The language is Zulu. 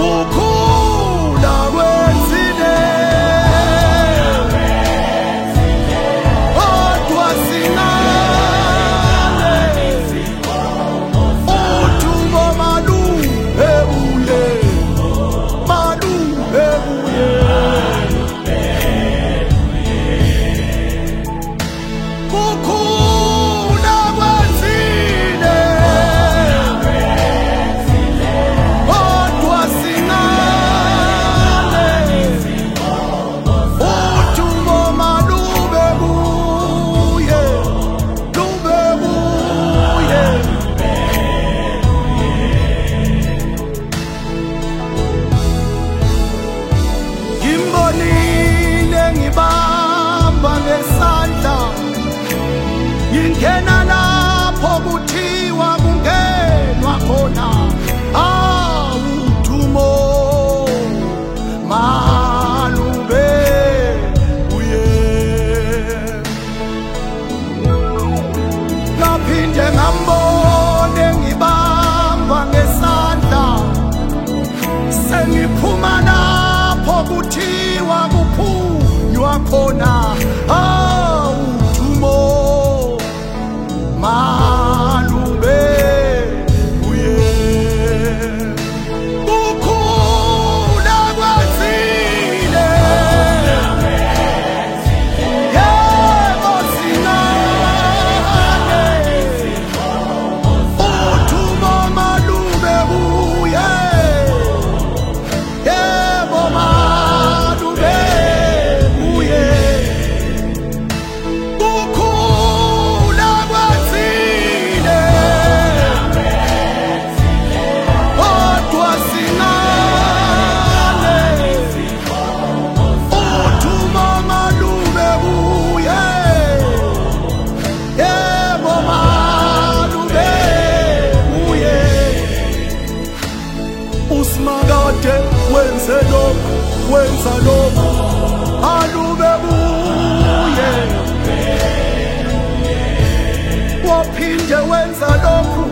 kukhula kwenzile kodwa singale udumo malube buye kukhula kwenzile kodwa singale udumo malube buye ngimbonile ngibamba ngesandla ngingena lapho kuthiwa kungenwa khona udumo malube buye ngaphinde ngambone ngibamba ngesandla sengiphuma lapho kuthiwa kuphunywa khona udumo malube buye kukhula kwenzile yebo singale udumo malube buye yebo malube buye kukhula kwenzile kodwa singale udumo malube buye yebo malube buye uSimakade wenze lokhu wenza lokhu malube buye waphinde wenza lokhu